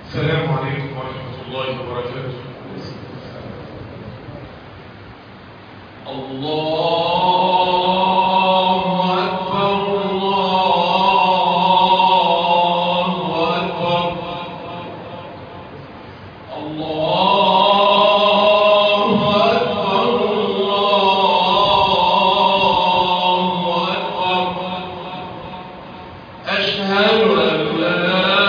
السلام عليكم ورحمة الله وبركاته. الله أكبر الله أكبر الله أكبر الله أكبر. أشهد أن لا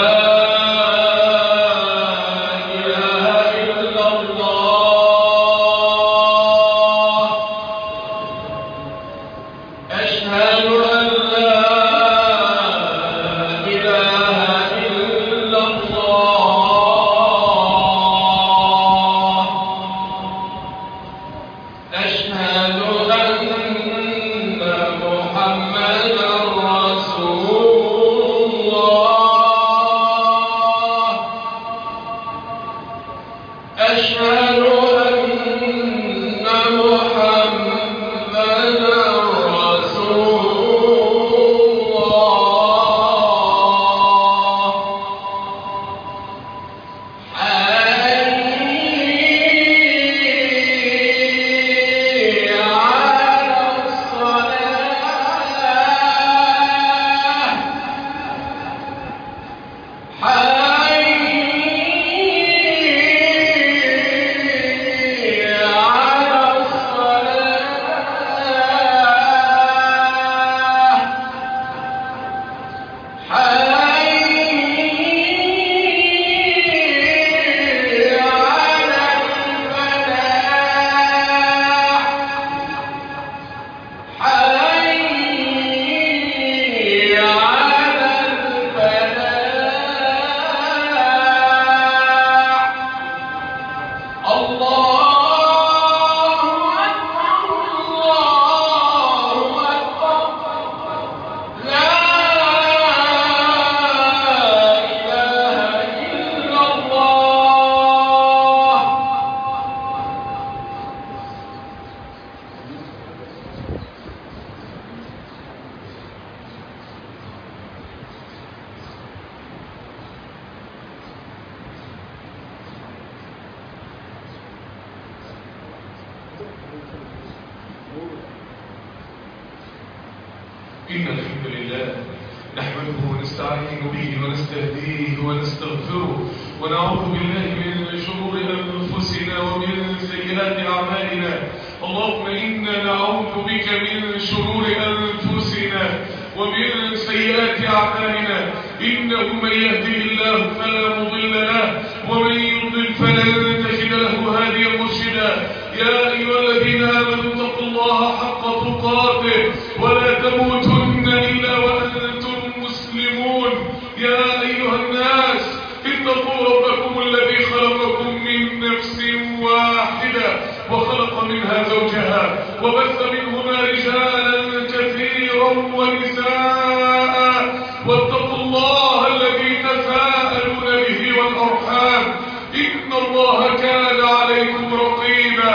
إن الحمد لله نحمده ونستعين به ونستهديه ونستغفره ونعوذ بالله من شرور أنفسنا ومن سيئات أعمالنا. اللهم إنا نعوذ بك من شرور أنفسنا ومن سيئات أعمالنا. إنه من يهده الله فلا مضل له ومن يضلل فلن تجد له هاديا مرشدا. يا أيها الذين آمنوا اتقوا الله حق تقاته ولا تموتن إلا وأنتم مسلمون. يا أيها الناس اتقوا ربكم الذي خلقكم من نفس واحدة وخلق منها زوجها وبث منهما رجالا كثيرا ونساء واتقوا الله الذي تساءلون به والأرحام إن الله كان عليكم رقيبا.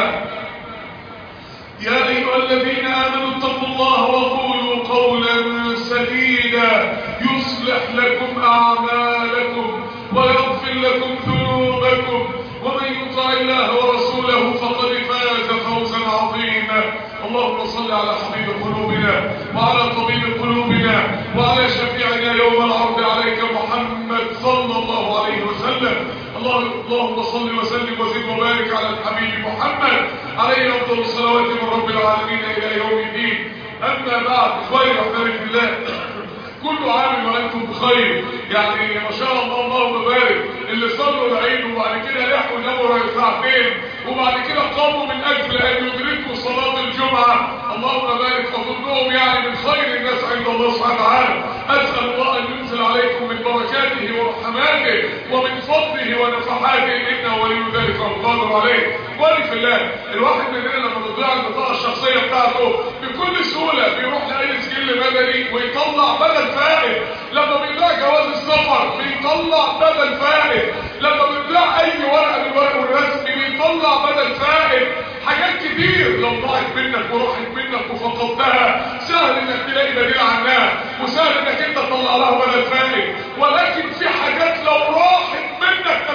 يا أيها الذين آمنوا اتقوا الله وقولوا قولا سديدا يصلح لكم أعمالكم ويغفر لكم ذنوبكم ومن يطع الله ورسوله فقد فاز فوزا عظيما. اللهم صل على حبيب قلوبنا وعلى طبيب قلوبنا وعلى شفيعنا يوم العرض عليك محمد صلى الله عليه وسلم. اللهم صل وسلم وزد وبارك على الحبيب محمد عليه أفضل الصلوات من رب العالمين إلى يوم الدين. أما بعد، إخواني الأحباب في الله، كل عام وأنتم بخير. يعني ما شاء الله اللهم بارك اللي صلوا العيد وبعد كده لحقوا ناموا ساعتين وبعد كده قاموا من أجل أن يدركوا صلاة الجمعة. اللهم بارك، أظنهم يعني من خير الناس عند الله سبحانه وتعالى. أسأل الله أن ينزل عليكم من بركاته ورحماته ومن فضله ونفحاته إنه ولي ذلك والقادر عليه. إخواني في الله، الواحد مننا لما بيضيع البطاقة الشخصية بتاعته بكل سهولة بيروح لأي سجل مدني ويطلع بدل فائد. لما بيضيع جواز السفر بيطلع بدل فائد. لما بيضيع أي ورقة من الورق الرسمي بيطلع بدل فائد. حاجات كتير لو ضاعت منك وراحت منك وفقدتها سهل انك تلاقي بديل عنها وسهل انك انت تطلع لها بدل فائد. ولكن في حاجات لو راحت منك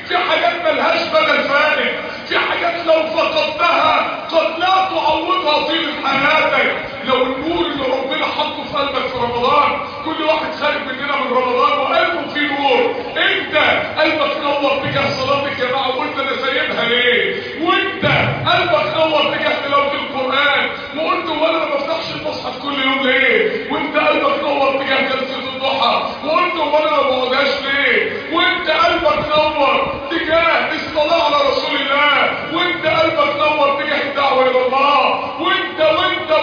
في حاجات ملهاش بدل فائت، في حاجات لو فقدتها قد لا تعوضها طيلة حياتك. لو النور اللي ربنا حطه في قلبك في رمضان، كل واحد خارج مننا من رمضان وقلبه فيه نور، انت قلبك نور تجاه صلاة الجماعة وقلت انا سايبها ليه؟ وانت قلبك نور تجاه تلاوة القرآن وقلت وانا ما بفتحش المصحف كل يوم ليه؟ وانت قلبك نور تجاه جلسة الضحى وقلت وانا ما بقعدهاش ليه؟ وانت قلبك نور تجاه الصلاة على رسول الله، وانت قلبك نور تجاه الدعوة الى الله، وانت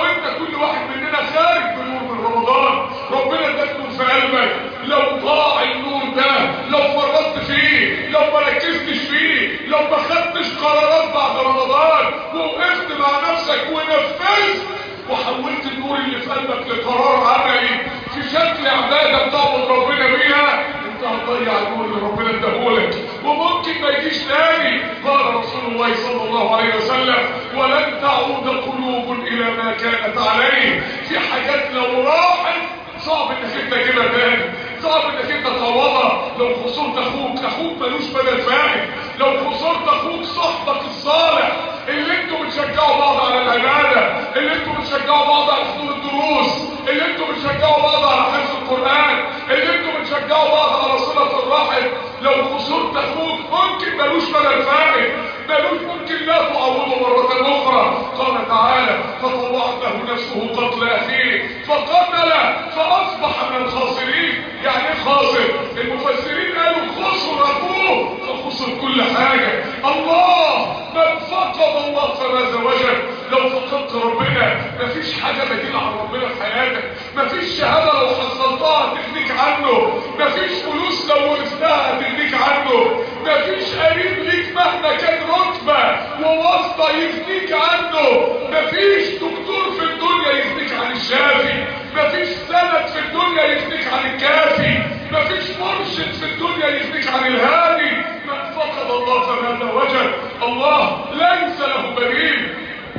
كل واحد مننا خارج بنور من رمضان. ربنا اداك نور في قلبك، لو ضاع النور ده، لو فرطت فيه، لو ما ركزتش فيه، لو ما خدتش قرارات بعد رمضان ووقفت مع نفسك ونفذت وحولت النور اللي في قلبك لقرار عملي في شكل عبادة بتعبد ربنا بيها، انت هتضيع النور اللي ربنا اداهولك وممكن ما يجيش تاني. قال رسول الله صلى الله عليه وسلم: ولن تعود قلوب الى ما كانت عليه. في حاجات لو راحت صعب انك انت تجيبها تاني، صعب انك انت تعوضها. لو خسرت اخوك ملوش بدل فائت. لو خسرت اخوك صاحبك الصالح اللي انتوا بتشجعوا بعض على العباده، اللي انتوا بتشجعوا بعض على حضور الدروس، اللي انتوا بتشجعوا بعض على حفظ القران، اللي انتوا بتشجعوا بعض على صله الرحم، لو خسرت اخوك ممكن ملوش بدل فائت، ممكن لا تعوضه مرة أخرى. قال تعالى: فطوعت له نفسه قتل أخيه فقتل فأصبح من الخاسرين. يعني ايه خاسر؟ المفسرين قالوا خسر أخوه فخسر كل حاجة. الله من فقد الله فماذا وجد؟ لو فقدت ربنا مفيش حاجة بديلة عن ربنا في حياتك، مفيش شهادة لو حصلتها تغنيك عنه، مفيش فلوس لو ورثتها تغنيك عنه، مفيش قريب ليك مهما كان رتبة وواسطة يغنيك عنه، مفيش دكتور في الدنيا يغنيك عن الشافي، مفيش سند في الدنيا يغنيك عن الكافي، مفيش مرشد في الدنيا يغنيك عن الهادي. من فقد الله فماذا وجد؟ الله ليس له بديل.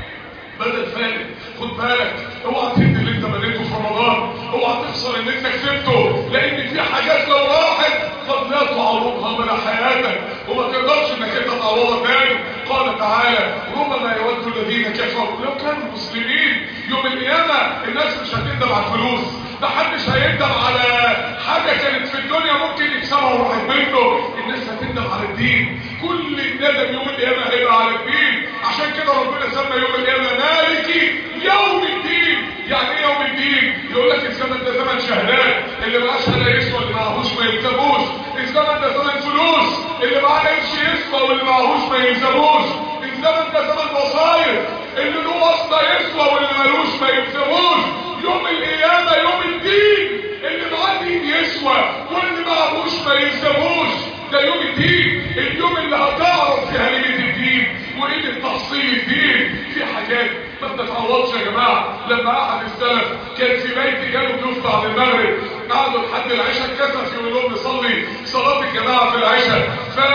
بدل فارق. خد بالك، اوعى تهد اللي انت بنيته في رمضان، اوعى تخسر اللي انت كسبته، لان في حاجات لو راحت قد لا تعوضها من حياتك وما تقدرش انك انت تعوضها تاني. قال تعالى: ربما يود الذين كفروا لو كانوا مسلمين. يوم القيامه الناس مش هتندم على الفلوس، محدش هيندم على حاجه كانت في الدنيا ممكن يكسبها وراحت منه، الناس هتندم على الدين. كل الندم يوم القيامه هيبقى على الدين. عشان كده ربنا سمى يوم القيامه مالك يوم الدين. يعني ايه يوم الدين؟ يقول لك الزمن ده زمن شهادات، اللي معاه شهاده يسوى اللي معهوش ما يلزموش. الزمن ده زمن فلوس، اللي معاه قرش يسوى واللي معهوش ما يلزموش. الزمن ده زمن وصاير، اللي له واسطه يسوى واللي مالوش ما يلزموش. يوم القيامه يوم الدين، اللي معاه دين يسوى واللي معهوش ما يلزموش. ده يوم الدين، اليوم اللي هتعرف فيها قيمه الدين وقيمه تحصيل الدين. في حاجات ما بتتعوضش يا جماعه. لما احد السلف كان في بيت جاله ضيوف بعد المغرب، قعدوا لحد العشاء، اتكسف يقول لهم نصلي صلاه الجماعه في العشاء،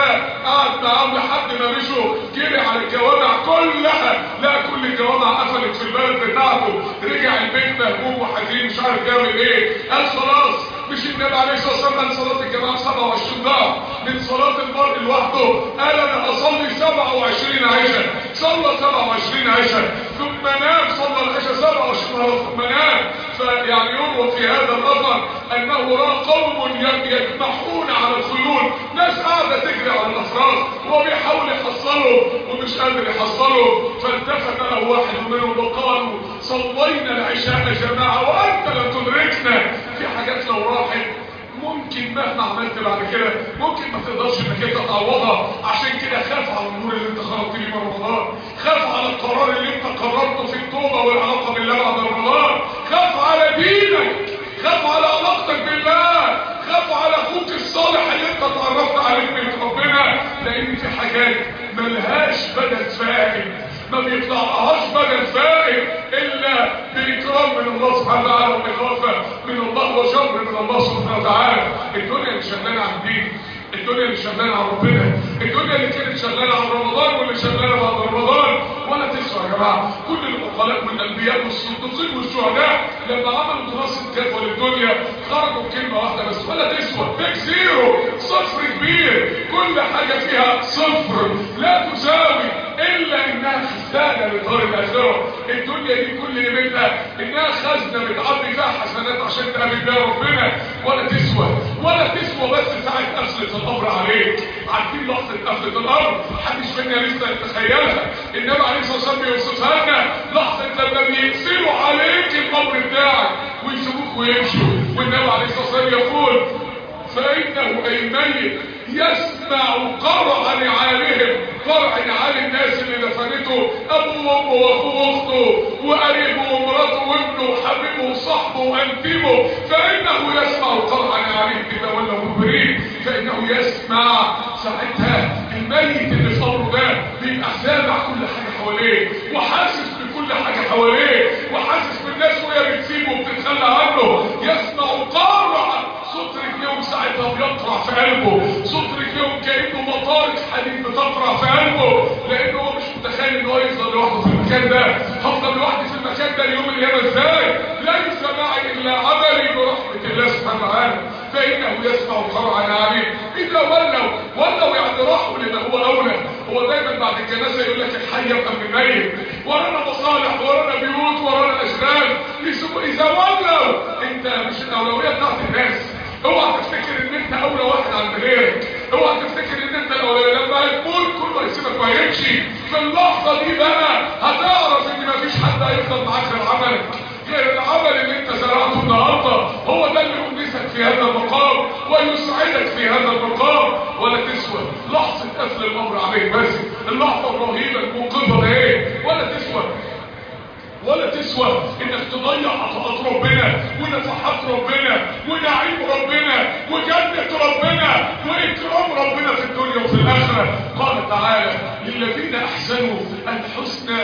فقعد معاهم لحد ما مشوا، جري على الجوامع كلها، لا كل الجوامع قفلت في البلد بتاعته، رجع البيت مهموم وحزين مش عارف يعمل ايه. قال خلاص، مش النبي عليه الصلاه والسلام قال صلاه الجماعه 27 ضعف من صلاه المرء لوحده؟ قال انا اصلي 27 عشاء. صلى 27 عشاء ثم نام، صلى العشاء 27 مره ثم نام. فيعني يروى في هذا الاثر انه راى قوم يجمحون على الخيول، ناس قاعده تجري على الافراس وهو بيحاول يحصلهم ومش قادر يحصلهم. فالتفت له واحد منهم وقالوا: صلينا العشاء جماعه وانت لم تدركنا. في حاجات لو راحت ممكن مهما عملت بعد كده ممكن ما تقدرش انك انت تعوضها. عشان كده خاف على النور اللي انت خرجت بيه من رمضان، خاف على القرار اللي انت قررته في التوبه والعلاقه بالله بعد رمضان، خاف على دينك، خاف على علاقتك بالله، خاف على اخوك الصالح اللي انت اتعرفت عليه من ربنا. لان في حاجات ملهاش بدل فائت، ما بيطلعهاش بدل فائت الا باكرام من الله سبحانه وتعالى ومخافه من الله وشر من الله سبحانه وتعالى. الدنيا اللي شغاله عن الدين، الدنيا اللي شغاله عن ربنا، الدنيا اللي كانت شغاله عن رمضان واللي شغاله بعد رمضان ولا تسوى يا جماعه. كل العقلاء والانبياء والصديقين والشهداء لما عملوا دراسه جدوى للدنيا خرجوا بكلمه واحده بس، ولا تسوى، بيج زيرو، صفر كبير، كل حاجه فيها صفر لا تساوي الا انها خزانه لدار الاخره. الدنيا دي كل قيمتها انها خزنه بتعبي فيها حسنات عشان تقابل بيها ربنا. ولا تسوى، ولا تسوى بس ساعه قفله الامر عليك. عارفين لحظه قفله الامر؟ محدش منا لسه يتخيلها. النبي عليه الصلاه والسلام بيوصفها لنا، لحظه لما بيقفلوا عليك الامر بتاعك ويسيبوك ويمشوا. والنبي عليه الصلاه والسلام يقول: فانه اي ميت يسمع قرع نعالهم، قرع نعال الناس اللي دفنته ابوه وامه واخوه واخته وقريبه ومراته وابنه وحبيبه وصاحبه وانتمه، فانه يسمع قرع نعالهم اذا ولوا مدبرين. فانه يسمع ساعتها الميت اللي في قبره ده بيبقى سامع كل حاجه حواليه وحاسس بكل حاجه حواليه وحاسس بالناس وهي بتسيبه وبتتخلى عنه. يسمع قرع صوت رجليهم ساعتها بيقرع في قلبه، صوت رجليهم كأنه مطارق حديد بتقرع في قلبه، لأنه هو مش متخيل إنه هو يفضل لوحده في المكان ده. هفضل لوحدي في المكان ده اليوم القيامة إزاي؟ ليس معي إلا عملي برحمة الله سبحانه وتعالى. فإنه يسمع قرع نعالهم إذا ولوا يعني راحوا لما هو أولى. هو دايما بعد الجنازة يقول لك الحي يبقى من الميت، ورانا مصالح ورانا بيوت ورانا أشغال. إذا ولوا، أنت مش الأولوية بتاعت الناس. اوعى تفتكر ان انت اولى واحد عند غيرك، اوعى تفتكر ان انت الاولى. لما هتموت كله هيسيبك وهيمشي. في اللحظه دي بقى هتعرف ان مفيش حد هيفضل معاك غير عملك، غير العمل اللي انت زرعته النهارده. هو ده اللي يونسك في هذا المقام ويسعدك في هذا المقام. ولا تسوى لحظه قفل الامر عليك بس، اللحظه الرهيبه المنقذه ده ايه؟ ولا تسوى انك تضيع عطاءات ربنا ونفحات ربنا ونعيم ربنا وجنة ربنا واكرام ربنا في الدنيا وفي الاخرة. قال تعالى: للذين احسنوا الحسنى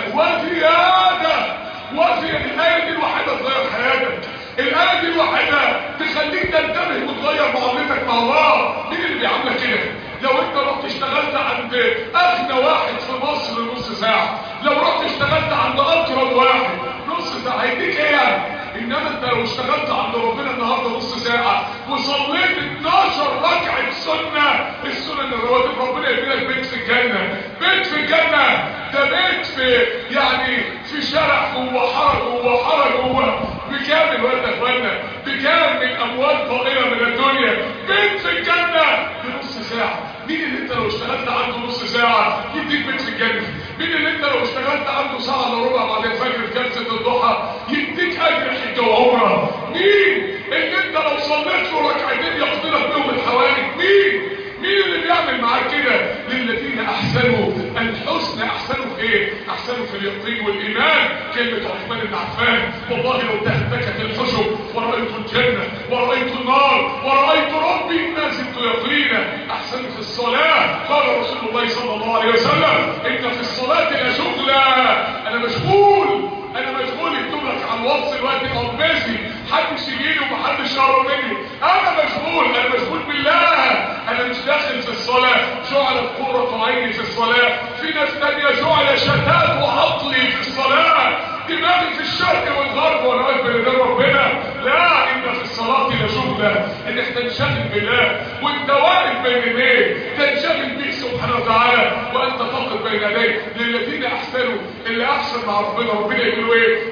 وزيادة. الآية دي الوحيدة تغير حياتك، الآية دي الوحيدة تخليك تنتبه وتغير معاملتك مع الله. مين اللي بيعاملك كده؟ لو انت رحت اشتغلت عند اغنى واحد في مصر نص ساعة، لو رحت اشتغلت عند اقرب واحد نص ساعة، هيديك ايه يعني؟ انما انت لو اشتغلت عند ربنا النهارده نص ساعة وصليت 12 ركعة سنة، السنن الرواتب، ربنا يديلك بيت في الجنة. بيت في الجنة ده بيت في يعني في شارع جوه حارة جوه بكامل ولا اخوانا، بكامل اموال طائلة من الدنيا. بيت في الجنة بنص ساعة. مين اللي انت لو اشتغلت عنده نص ساعة يديك بيت في الجنة؟ مين اللي انت لو اشتغلت عنده ساعة الا ربع بعد الفجر في جلسة الضحى يديك اجر حجة وعمرة؟ مين اللي انت لو صليت له ركعتين يقضي لك بيهم الحوادث؟ مين اللي بيعمل معاك كده؟ للذين احسنوا الحسنى. احسنوا في ايه؟ احسنوا في اليقين والايمان. كلمة عثمان بن عفان: والله لو تهتكت الحشب ورأيت الجنة ورأيت النار ورأيت ربي ما زدت يقينا. احسنوا في الصلاة. قال رسول الله صلى الله عليه وسلم: ان في الصلاة لشغلا. انا مشغول يكتب لك على الواتس دلوقتي قماشي، محدش يجيلي ومحدش يقرب مني. انا مشغول بالله. انا مش داخل في الصلاة جعلت قرة عيني في الصلاة. في ناس تانية جعل شتات وعطلي في الصلاة، دماغي في الشرق والغرب وانا واقف بين يدين ربنا. لا، ان في الصلاة لشغلة، انك تنشغل بالله وانت واقف بين يديه، تنشغل بيه سبحانه وتعالى وانت تقف بين يديه. للذين احسنوا، اللي احسن مع ربنا يقولوا ايه؟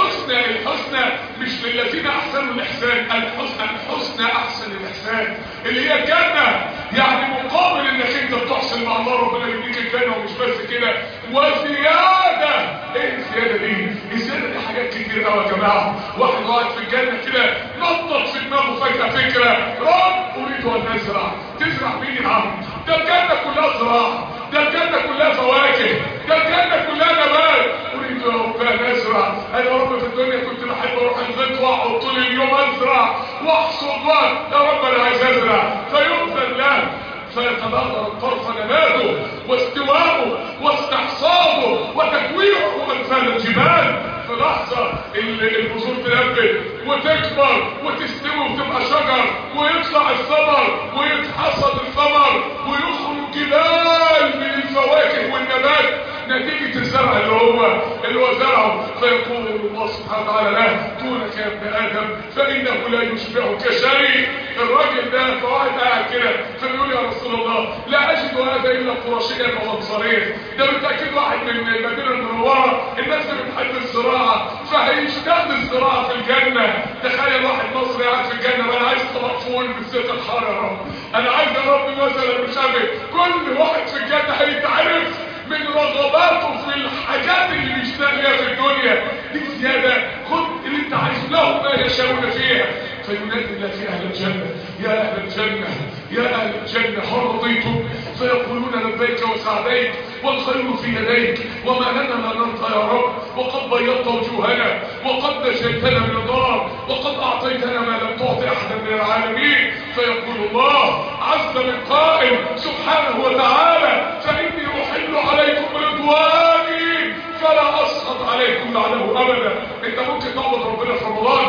الحسنى مش للذين احسنوا الاحسان، الحسنى احسن الاحسان اللي هي الجنة. يعني مقابل انك انت بتحسن مع الله ربنا يديك الجنة. ومش بس كده، وزيادة. ايه الزيادة دي؟ الزيادة دي حاجات كتير قوي يا جماعة. واحد قاعد في الجنة كده نطط في دماغه فجأة فكرة: رب اريد ان ازرع. تزرع مين يا عم؟ ده الجنة كلها زراعة، ده الجنة كلها فواكه، ده الجنة كلها نبات. اريد يا رب ان ازرع. انا يا رب في الدنيا كنت بحب اروح الغيط واقعد طول اليوم ازرع واحصد، يا رب انا عايز ازرع. فيؤذن له فيتبادر الطرف نباته واستواءه واستحصاده وتكويره وامثال الجبال. في لحظة البذور تنبت وتكبر وتستوي وتبقى شجر ويطلع الثمر ويتحصد الثمر ويخرج جبال من الفواكه والنبات. نتيجة الزرع اللي هو زرعه. فيقول الله سبحانه وتعالى له دونك يا ابن آدم فإنه لا يشبعك شيء. الراجل ده فواحد قاعد كده فبيقول يا رسول الله لا أجد هذا إلا قرشيا وأنصاريا. ده بالتأكيد واحد من المدينة المنورة، الناس اللي بتحب الزراعة فهيشتغل الزراعة في الجنة. تخيل واحد مصري قاعد في الجنة، أنا عايز طبق فول بالزيت الحار يا رب، أنا عايز يا رب مثلا مش عارف. كل واحد في الجنة هيتعرف من رغباته في الحاجات اللي بيشتغل فيها في الدنيا دي زيادة. خد اللي انت عايزه، لهم ما يشاءون فيها. فينادي الله في اهل الجنة يا اهل الجنة يا اهل الجنة هل رضيتم؟ فيقولون لبيك وسعديك والخير في يديك وما لنا لا نرضى يا رب، وقد بيضت وجوهنا وقد نجيتنا من النار وقد اعطيتنا ما لم تعطي احدا من العالمين. فيقول الله عز من قائل سبحانه وتعالى فاني احل عليكم رضواني فلا اسخط عليكم بعده ابدا. انت ممكن تعبد ربنا في رمضان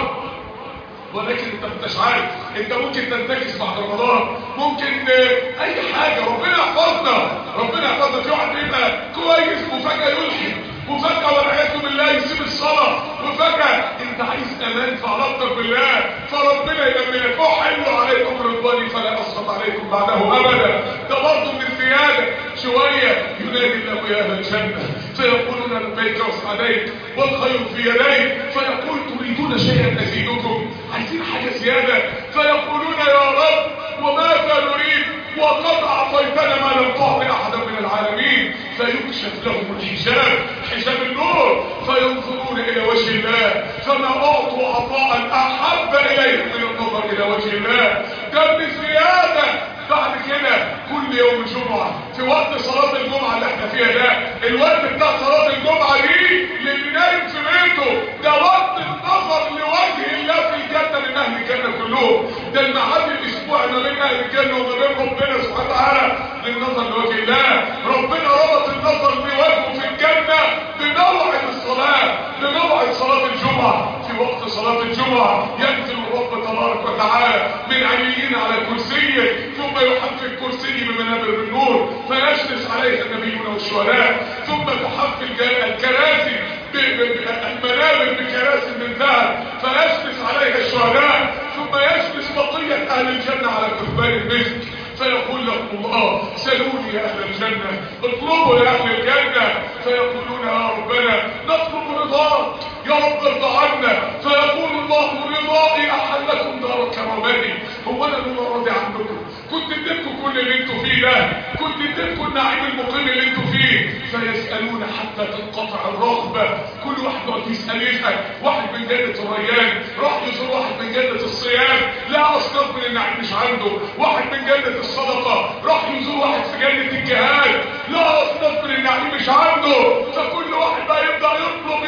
ولكن انت مش عارف، انت ممكن تنتكس بعد رمضان، ممكن اي حاجه. ربنا يحفظنا، ربنا يحفظنا. في واحد بيبقى كويس وفجاه يلحد، وفجاه والعياذ بالله يسيب الصلاه، وفجاه انت عايز امان في علاقتك بالله، فربنا يامنك. احل عليكم رضواني فلا اسخط عليكم بعده ابدا. ده برضه من الزياده شويه. ينادي الله يا اهل الجنه فيقولون لبيك وسعديك والخير في يديك. فيقول تريدون شيئا ازيدكم، عايزين حاجه زياده. فيقولون يا رب وماذا نريد وقد اعطيتنا ما لم تعطي احدا من العالمين. فيكشف لهم الحجاب، حجاب النور، فينظرون الى وجه الله فما اعطوا عطاء احب اليهم من النظر الى وجه الله. ده بزياده. بعد كده كل يوم جمعة في وقت صلاة الجمعة اللي احنا فيها ده، الوقت بتاع صلاة الجمعة دي للي نايم في بيته، ده وقت النظر لوجه الله في الجنة من اهل الجنة كلهم. ده الميعاد الاسبوعي ما بين اهل الجنة وما بين ربنا سبحانه وتعالى للنظر لوجه الله. ربنا ربط النظر بوجهه في الجنة بموعد الصلاة، بموعد صلاة الجمعة. في وقت صلاة الجمعة ينزل الرب تبارك وتعالى من عليين على كرسيه، ثم يحف الكرسي بمنابر النور فيجلس عليها النبيون والشهداء، ثم تحف الكراسي المنابر بكراسي من ذهب فيجلس عليها الشهداء، ثم يجلس بقية اهل الجنة على كثبان المسك. فيقول لهم الله سلوني يا اهل الجنة، اطلبوا يا اهل الجنة. فيقولون يا ربنا نطلب رضاك يا رب ارضى عنا. فيقول الله رضائي احلكم دار كرامتي. هو انا اللي راضي عنكم؟ كنت اديتكم كل اللي انتوا فيه ده، كنت اديتكم النعيم المقيم اللي انتوا فيه. فيسالون حتى تنقطع الرغبه. كل واحد يقعد يسال واحد من جنه الريان راح يزور واحد من جنه الصيام لا اصناف من النعيم مش عنده. واحد من جنه الصدقه راح يزور واحد في جنه الجهاد لا اصناف من النعيم مش عنده. فكل واحد بقى يبدا يطلب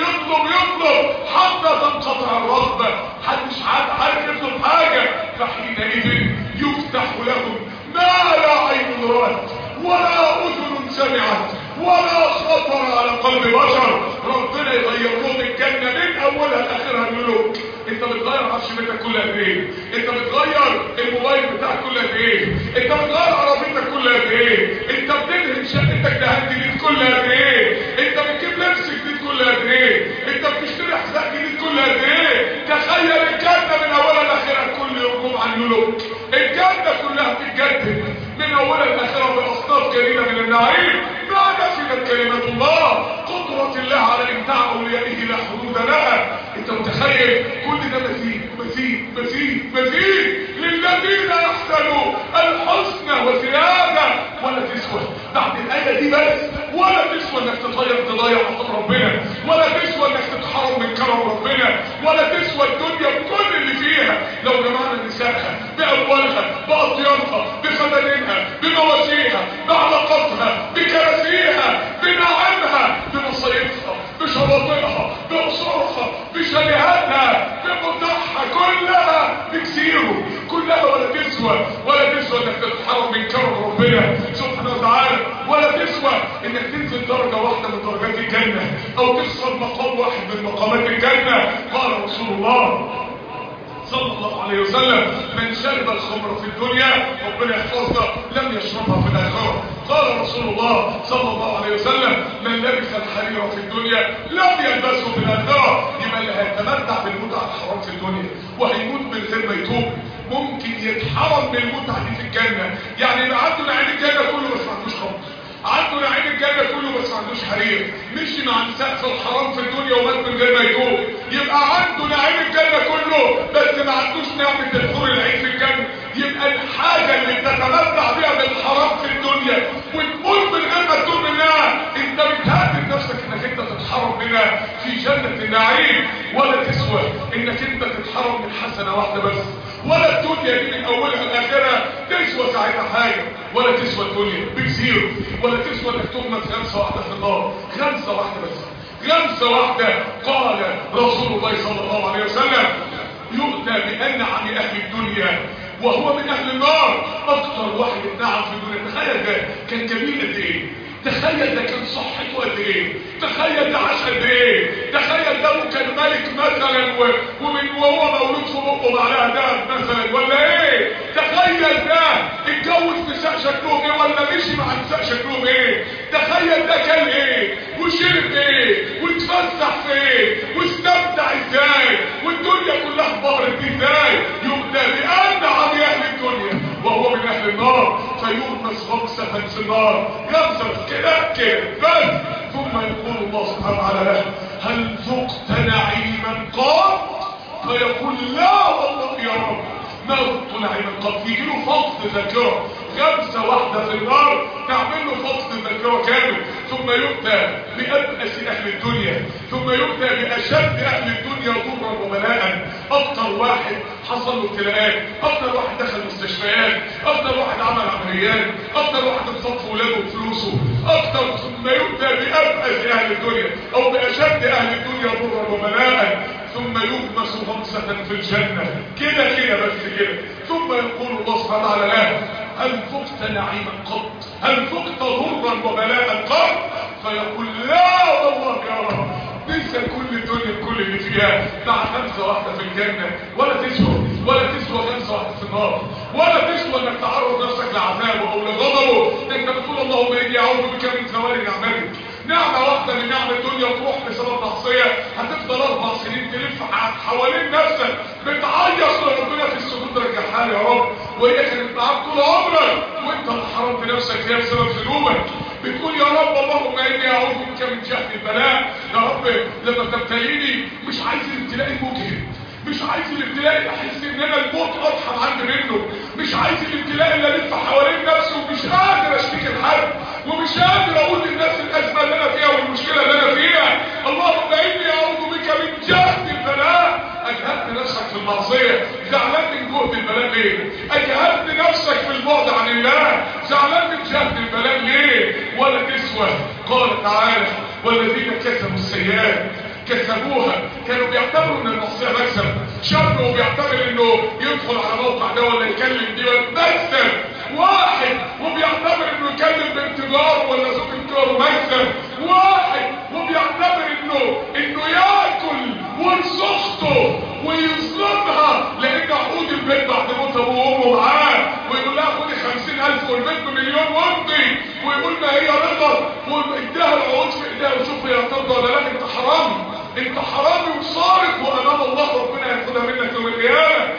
حتى تنقطع الرغبه. محدش عارف يطلب حاجه. فحينئذ يفتح لهم ما لا عين رأت ولا اذن سمعت ولا خطر على قلب بشر. ربنا يغير لهم الجنه من اولها لاخرها. يقول انت بتغير عفش بيتك كل قد ايه؟ انت بتغير الموبايل بتاعك كل قد ايه؟ انت بتغير عربيتك كل قد ايه؟ انت بتدهن شقتك دهان جديد كل قد ايه؟ انت بتجيب لبس جديد كل قد ايه؟ انت بتشتري حذاء جديد كل قد ايه؟ تخيل الجنه من اولها لاخرها كل يوم جمعه الملوك. الجنه كلها بتتجدد من اولها لاخرها باصناف جديده من النعيم. ما نفذت كلمه الله، قدره الله على امتاع اوليائه لا حدود لها. انت متخيل كل ده مزيد للذين يحسنوا الحسنى وزياده. ولا تسوى بعد الايه دي بس، ولا تسوى انك تضيع حق ربنا، ولا تسوى انك تتحرم من كرم ربنا، ولا تسوى الدنيا بكل اللي فيها. لو جمعنا نسائها باموالها باطيارها بفنانينها بمواشيها بعلاقاتها بكراسيها بنعمها بمصايفها بشواطئها بقصورها بشاليهاتها بمتاحها كلها بكثيره كلها، ولا تسوى انك تتحرم من كرم ربنا سبحانه وتعالى، ولا تسوى انك تنزل درجة واحدة من درجات الجنة او تخسر مقام واحد من مقامات الجنة. قال رسول الله صلى الله عليه وسلم من شرب الخمر في الدنيا ربنا يحفظنا لم يشربها في الاخره. قال رسول الله صلى الله عليه وسلم: من لبس الحرير في الدنيا لم يلبسه في الاخره. يبقى اللي هيتمتع بالمتعه الحرام في الدنيا وهيموت من غير ما يتوب ممكن يتحرم من المتعه دي في الجنه. يعني يبقى عنده نعيم الجنه كله بس ما عندوش خمر، عنده نعيم الجنه كله بس ما عندوش حرير، مشي مع سقف الحرام في الدنيا ومات من غير ما يتوب. يبقى عنده نعيم الجنه كله بس ما عندوش نعمه الحور العين في الجنه. يبقى الحاجه اللي تتمتع بيها بالحرام في الدنيا وتموت من غير ما تتوب منها انت بتهدد نفسك انك انت تتحرم منها في جنه النعيم. ولا تسوى انك انت تتحرم من حسنه واحده بس، ولا الدنيا دي من اولها لاخرها تسوى ساعتها حاجه، ولا تسوى الدنيا بزيرو، ولا تسوى انك تغمس غمسه واحده في النار، غمسه واحده بس، غمسه واحده. قال رسول الله صلى الله عليه وسلم: يؤتى بانعم اهل الدنيا وهو من اهل النار. اكتر واحد اتنعم في الدنيا، تخيل ده كان جميل قد ايه، تخيل ده كان صحته قد ايه، تخيل ده عاش قد ايه، تخيل ده كان ملك مثلا وهو مولود في بقه معلقه دهب مثلا ولا ايه، تخيل ده اتجوز نساء شكلهم ايه ولا مشي مع نساء شكلهم ايه، تخيل ده كان ايه وشرب ايه واتفسح في ايه واستمتع ازاي والدنيا كلها انبهرت ازاي. يبدأ بأنعم اهل الدنيا وهو من اهل النار فيغمس غمسة في النار، غمسة كده كده بس. ثم يقول الله سبحانه وتعالى له: هل ذقت نعيما قط؟ فيقول: لا والله يا رب ما ذقت نعيما قط. يجي له فقد ذاكره، غمسة واحدة في النار تعمل له فقد ذاكره كامل. ثم يؤتى بأبأس اهل الدنيا، ثم يؤتى بأشد اهل الدنيا ضرا وبلاء. اكتر واحد حصل له ابتلاءات، اكتر واحد دخل مستشفيات، اكتر واحد عمل عمليات، اكتر واحد انفق في ولاده وفلوسه اكتر. ثم يؤتى بأبأس اهل الدنيا او بأشد اهل الدنيا ضرا وبلاء. ثم يغمس غمسة في الجنة كده كده بس كده. ثم يقول الله سبحانه وتعالى له: هل ذقت نعيما قط؟ هل ذقت ضرا وبلاء قط؟ فيقول: لا والله يا رب نسى كل الدنيا كل اللي فيها مع غمسة واحدة في الجنة. ولا تسوى غمسة واحدة في النار، ولا تسوى انك تعرض نفسك لعذابه او لغضبه. انت بتقول: اللهم اني اعوذ بك من زوال نعمتك. نعمة واحدة من نعم الدنيا تروح بسبب معصية، هتفضل 4 سنين تلف حوالين نفسك بتعيط لربنا في السجود: رجعها لي يا رب، وهي كانت معاك طول عمرك وانت اللي حرمت نفسك فيها بسبب ذنوبك. بتقول: يا رب اللهم اني اعوذ بك من جهل البلاء. يا رب لما تبتليني مش عايز الابتلاء المجهد، مش عايز الابتلاء احس ان انا الموت ارحم عندي منه، مش عايز الابتلاء اللي الف حوالين نفسي ومش قادر اشتكي لحد ومش قادر اقول للناس الازمه اللي انا فيها والمشكله اللي انا فيها. اللهم اني اعوذ بك من جهد البلاء. اجهدت نفسك في المعصيه، زعلان من جهد البلاء ليه؟ اجهدت نفسك في البعد عن الله، زعلان من جهد البلاء ليه؟ ولا تسوى. قال تعالى: والذين كسبوا السيئات كسبوها. كانوا بيعتبروا ان المعصيه مكسب، شاب وبيعتبر انه يدخل على موقع ده ولا يكلم دي مكسب، واحد وبيعتبر انه يكلم بنت جار ولا زوج جار مكسب، واحد وبيعتبر انه ياكل ورزقته ويظلمها لان عقود البيت بعد موت ابوه وامه معاه ويقول لها خدي 50,000 والبيت ب1,000,000 وامضي، ويقول ما هي رضا واداها العقود في ايديها وشوف هي هترضى ولا لا. انت حرامي، انت حرامي وصارف، وامام الله ربنا ياخدها منك يوم القيامه.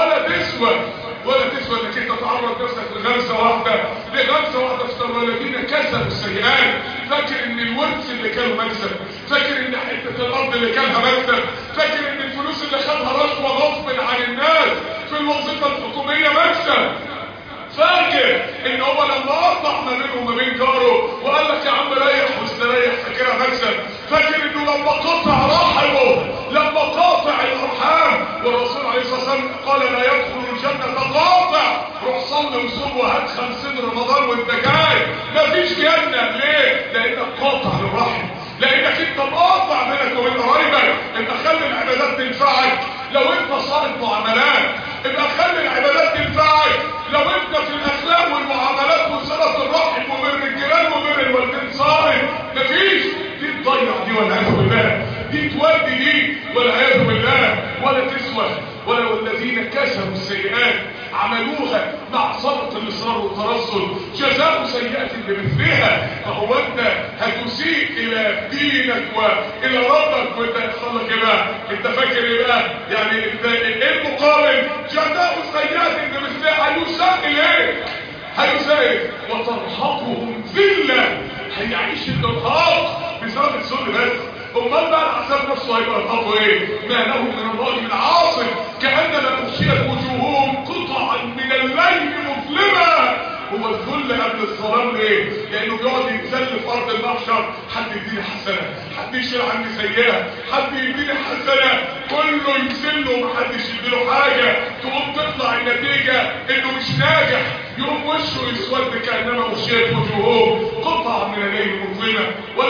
ولا تسوى انك انت تعرض نفسك لغمسه واحده في الذين كسبوا السيئات. فاكر ان الورث اللي كانوا مكسب، فاكر ان حته الارض اللي كانها مكسب، فاكر ان الفلوس اللي خدها رشوه غصب عن الناس في الوظيفه الحكوميه مكسب، فاكر ان هو لما قطع ما بينه وما بين جاره وقال لك يا عم ريح واستريح فاكرها مكسب، فاكر انه لما قطع رحمه، لما قاطع الارحام، والرسول عليه الصلاه والسلام قال لا يدخل الجنه قاطع، روح صلي وصوم وهات 50 رمضان وانت جاي، مفيش جنه. ليه؟ لانك قاطع للرحم، لانك انت مقاطع بينك وبين قرايبك. يبقى خلي العبادات تنفعك لو انت صارف معاملات، يبقى خلي العبادات تنفعك لو انت في الاخلاق والمعاملات وصله الرحم وبين الجيران وبين الوالدين صارف. مفيش، دي تضيع دي والعياذ بالله، دي تودي دي والعياذ بالله. ولا تسوى. ولا والذين كسبوا السيئات عملوها مع صدق الاصرار والترصد جزاء سيئة بمثلها. فهو انت هتسيء الى دينك والى ربك وانت يحصل لك ايه بقى؟ انت فاكر ايه بقى؟ يعني انت ايه المقابل؟ جزاء سيئة بمثلها. هيساء اليك، هيساء وترهقهم ذلة. هيعيش الارهاق بسبب الذل بس. امال بقى العذاب نفسه هيبقى ارهاقه ايه؟ ما لهم من الله من عاصم كانما اغشيت وجوههم قطعا من الليل مظلمه. هو الذل قبل الظلام ليه؟ لانه بيقعد يتذل في ارض المحشر. حد يديني حسنه، حد يشيل عني سيئه، حد يديني حسنه، كله يذله ومحدش يديله حاجه. تقوم تطلع النتيجه انه مش ناجح، يقوم وشه يسود كانما اغشيت وجوههم قطعا من الليل مظلمه.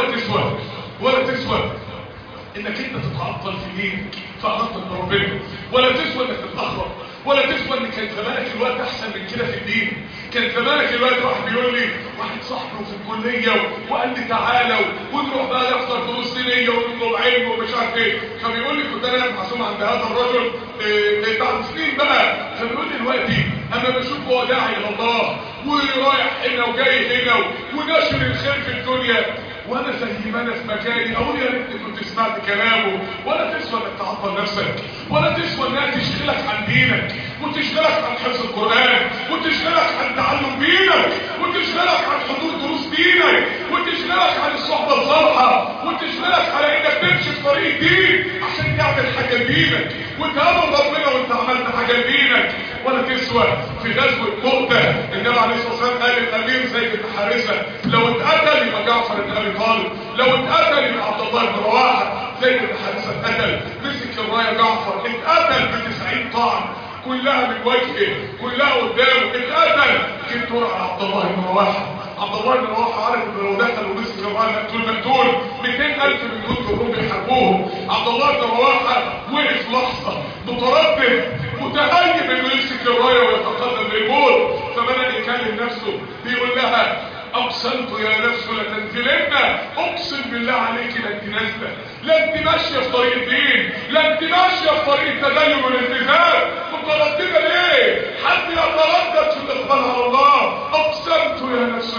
ولا تسوى انك انت تتعطل في دينك في علاقتك بربنا، ولا تسوى انك تتاخر، ولا تسوى ان كان زمانك الوقت احسن من كده في الدين. كان زمانك الوقت واحد بيقول لي، واحد صاحبه في الكليه وقال لي تعالى ونروح بقى نحضر دروس دينيه ونطلب علم ومش عارف ايه. فبيقول لي كنت انا معزوم عند هذا الرجل بعد سنين بقى. فبيقول لي دلوقتي اما بشوف هو داعي الى الله ورايح هنا وجاي هنا وناشر الخير في الدنيا، وانا زي ما انا في مكاني اقول يا ريتني كنت سمعت كلامه. ولا تسوى انك تعطل نفسك، ولا تسوى انها تشغلك عن دينك وتشغلك عن حفظ القران وتشغلك عن تعلم دينك وتشغلك عن حضور دروس دينك وتشغلك عن الصحبه الصالحه وتشغلك على انك تمشي في طريق دين عشان تعمل حاجه لدينك وتقابل ربنا وانت عملت حاجه لدينك. ولا تسوى في غزوه مؤتة النبي عليه الصلاه والسلام قال الامير زيد بن حارثه لو اتقتل يبقى جعفر بن ابي طالب، لو اتقتل يبقى عبد الله بن رواحه. زيد بن حارثه اتقتل، مسك الرايه جعفر، اتقتل ب90 طعن كلها من وجهه كلها قدامه، اتقتل. جيت دور على عبد الله بن رواحه. عبد الله بن رواحه عارف ان لو دخل ومسك الرايه مقتول 200,000 من جند الروم بيحاربوهم. عبد الله بن رواحه وقف لحظه متردد متهيب انه يمسك الرايه ويتقدم للموت. فبدا يكلم نفسه بيقول لها اقسمت يا نفس لتنزلن. اقسم بالله عليك لا انت نازله، لا انت ماشيه في طريق الدين، لا انت ماشيه في طريق التدين والالتزام. متردده ليه؟ حد يتردد في الاقبال على الله. اقسمت يا نفس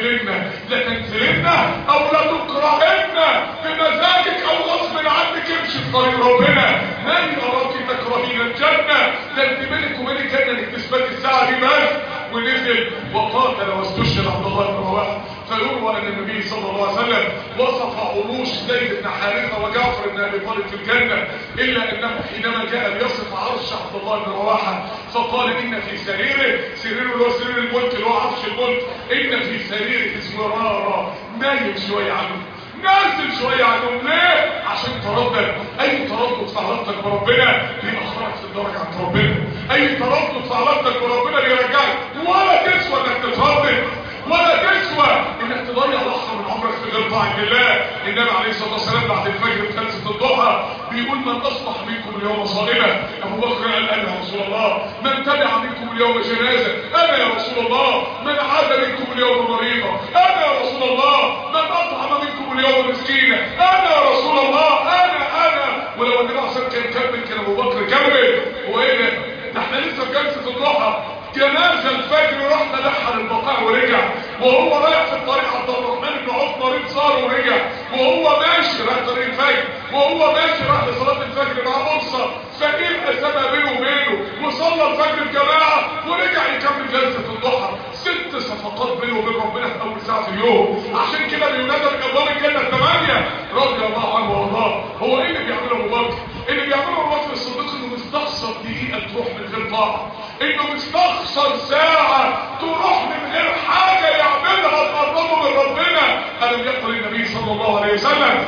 لتنزلن او لتكرهن بمزاجك او غصب عنك. امشي في طريق ربنا. من اراك تكرهين الجنه؟ ده انت بينك وبين الجنه انك تثبت الساعه دي بس. ونزل وقاتل واستشهد عبد الله بن رواحه. فيروى ان النبي صلى الله عليه وسلم وصف عروش زيد بن حارثه وجعفر بن ابي طالب في الجنه، الا انه حينما جاء ليصف عرش عبد الله بن رواحه فقال ان في سريره اللي هو سرير الملك اللي هو عرش الملك، ان في سريره زرارة نايم شويه عنه، نازل شويه عنهم. ليه؟ عشان تردد. اي تردد في علاقتك بربنا بيأخرك في الدرجه عند ربنا. اي تردد في علاقتك بربنا بيرجعك. ولا تسوى انك تتردد، ولا تسوى انك تضيع لحظه من عمرك في غير طاعه الله. النبي عليه الصلاه والسلام بعد الفجر بجلسه الضحى بيقول من اصبح منكم اليوم صائما. ابو بكر قال انا يا رسول الله. من تبع منكم اليوم جنازه؟ انا يا رسول الله. من عاد منكم اليوم مريضا؟ انا يا رسول الله. من اطعم منكم اليوم مسكينا؟ انا يا رسول الله. انا ولو النبي عليه الصلاه والسلام كان كمل كان ابو بكر كمل. هو ايه ده احنا لسه في جلسه الضحى. جنازه الفجر راح تدحر البقاع ورجع، وهو رايح في الطريق عبد الرحمن بن عوف مريض صار ورجع، وهو ماشي رايح طريق الفجر، وهو ماشي راح لصلاه الفجر مع مرصى فقير اسامه بينه وبينه وصلى الفجر الجماعه ورجع يكمل جلسه الضحى. 6 صفقات بينه وبين ربنا في اول ساعه في اليوم. عشان كده بينادى بابواب الجنه 8 رضي الله عنه وارضاه. هو ايه اللي بيعمله ابو بكر؟ اللي بيعمله ابو بكر الصديق انه مستخسر دقيقه تروح من غير طاعه، انه مستخسر ساعه تروح من غير حاجه يعملها تقربه من ربنا. الم يقل النبي صلى الله عليه وسلم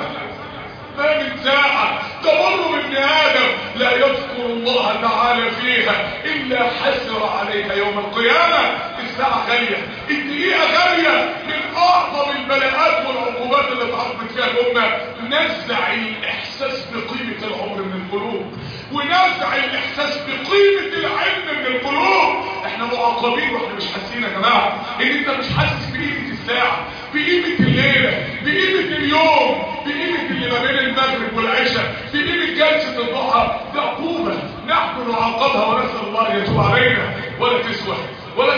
ما من ساعة تمر بابن آدم لا يذكر الله تعالى فيها إلا حسر عليها يوم القيامة. الساعة غالية، الدقيقة غالية. من أعظم البلاءات والعقوبات اللي تعرضت فيها الأمة نزع الإحساس بقيمة العمر من القلوب، ونزع الإحساس بقيمة العلم من القلوب. احنا معاقبين واحنا مش حاسين يا جماعة. ان انت مش حاسس بقيمة الساعة، بقيمة الليلة، بقيمة اليوم، بقيمة اللي ما بين المغرب والعشاء، بقيمة جلسة الضحى. دي عقوبة نحن نعاقبها ونسأل الله ان يتوب علينا. ولا